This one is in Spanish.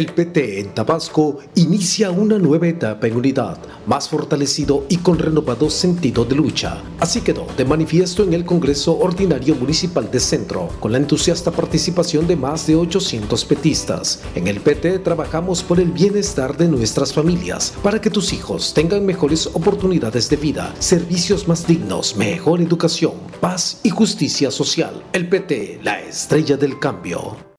El PT en Tabasco inicia una nueva etapa en unidad, más fortalecido y con renovado sentido de lucha. Así quedó de manifiesto en el Congreso Ordinario Municipal de Centro, con la entusiasta participación de más de 800 petistas. En el PT trabajamos por el bienestar de nuestras familias, para que tus hijos tengan mejores oportunidades de vida, servicios más dignos, mejor educación, paz y justicia social. El PT, la estrella del cambio.